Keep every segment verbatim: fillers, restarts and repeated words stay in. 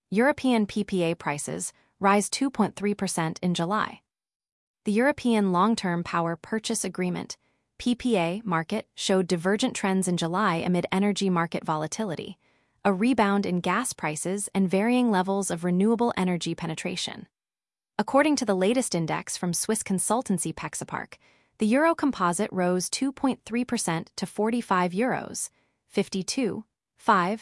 European P P A prices rise two point three percent in July. The European Long-Term Power Purchase Agreement P P A market showed divergent trends in July amid energy market volatility, a rebound in gas prices, and varying levels of renewable energy penetration. According to the latest index from Swiss consultancy Pexapark, the Euro Composite rose two point three percent to forty-five euros, fifty-two, five,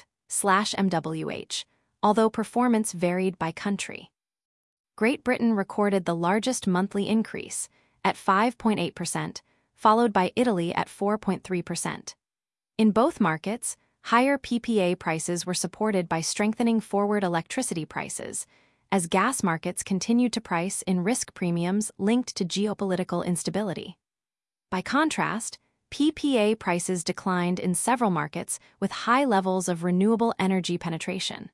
M W H, although performance varied by country. Great Britain recorded the largest monthly increase, at five point eight percent, followed by Italy at four point three percent. In both markets, higher P P A prices were supported by strengthening forward electricity prices, as gas markets continued to price in risk premiums linked to geopolitical instability. By contrast, P P A prices declined in several markets with high levels of renewable energy penetration.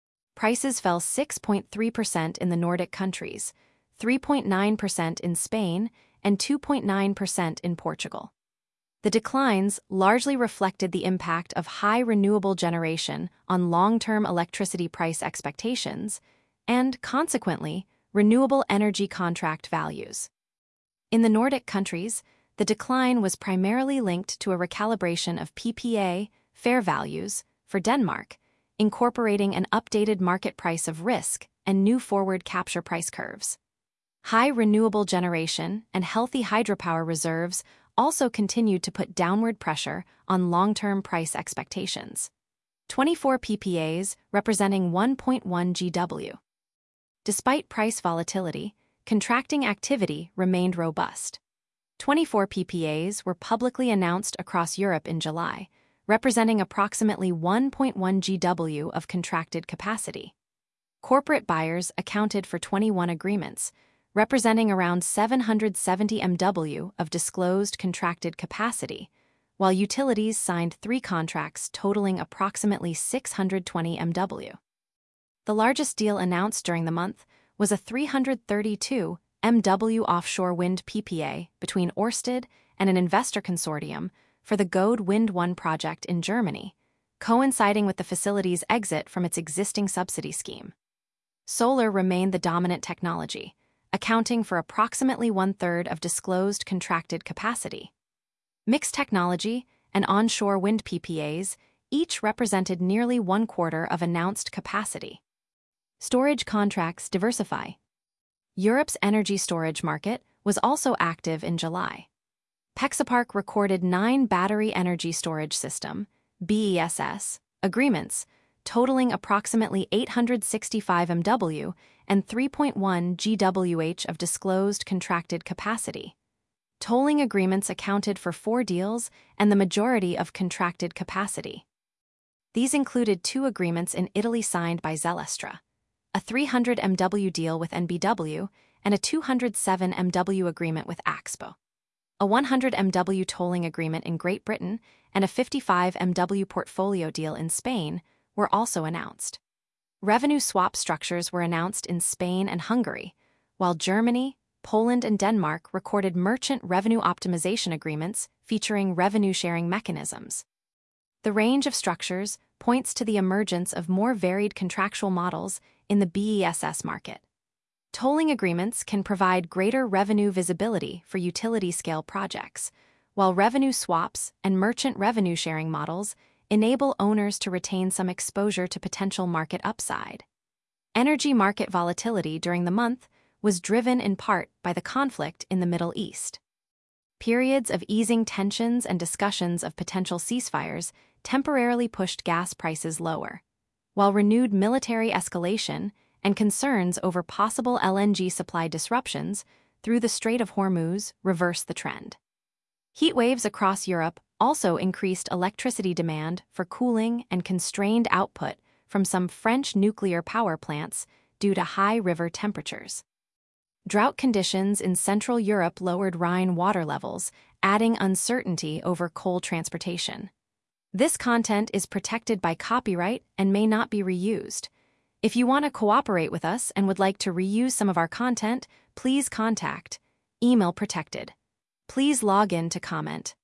Prices fell six point three percent in the Nordic countries, three point nine percent in Spain, and two point nine percent in Portugal. The declines largely reflected the impact of high renewable generation on long-term electricity price expectations and, consequently, renewable energy contract values. In the Nordic countries, the decline was primarily linked to a recalibration of P P A fair values for Denmark, incorporating an updated market price of risk and new forward capture price curves. High renewable generation and healthy hydropower reserves also continued to put downward pressure on long-term price expectations. twenty-four P P As representing one point one gigawatt-hours. Despite price volatility, contracting activity remained robust. twenty-four P P As were publicly announced across Europe in July, representing approximately one point one gigawatt-hours of contracted capacity. Corporate buyers accounted for twenty-one agreements, representing around seven hundred seventy megawatts of disclosed contracted capacity, while utilities signed three contracts totaling approximately six hundred twenty megawatts. The largest deal announced during the month was a three hundred thirty-two megawatt offshore wind P P A between Ørsted and an investor consortium for the Gode Wind one project in Germany, coinciding with the facility's exit from its existing subsidy scheme. Solar remained the dominant technology, accounting for approximately one-third of disclosed contracted capacity. Mixed technology and onshore wind P P As each represented nearly one-quarter of announced capacity. Storage contracts diversify. Europe's energy storage market was also active in July. Pexapark recorded nine battery energy storage system B E S S agreements, totaling approximately eight hundred sixty-five megawatts and three point one gigawatt-hours of disclosed contracted capacity. Tolling agreements accounted for four deals and the majority of contracted capacity. These included two agreements in Italy signed by Zellestra, a three hundred megawatt deal with N B W, and a two hundred seven megawatt agreement with Axpo. A one hundred megawatt tolling agreement in Great Britain and a fifty-five megawatt portfolio deal in Spain were also announced. Revenue swap structures were announced in Spain and Hungary, while Germany, Poland, and Denmark recorded merchant revenue optimization agreements featuring revenue-sharing mechanisms. The range of structures points to the emergence of more varied contractual models in the B E S S market. Tolling agreements can provide greater revenue visibility for utility-scale projects, while revenue swaps and merchant revenue-sharing models enable owners to retain some exposure to potential market upside. Energy market volatility during the month was driven in part by the conflict in the Middle East. Periods of easing tensions and discussions of potential ceasefires temporarily pushed gas prices lower, while renewed military escalation and concerns over possible L N G supply disruptions through the Strait of Hormuz reversed the trend. Heat waves across Europe also increased electricity demand for cooling and constrained output from some French nuclear power plants due to high river temperatures. Drought conditions in Central Europe lowered Rhine water levels, adding uncertainty over coal transportation. This content is protected by copyright and may not be reused. If you want to cooperate with us and would like to reuse some of our content, please contact Email Protected. Please log in to comment.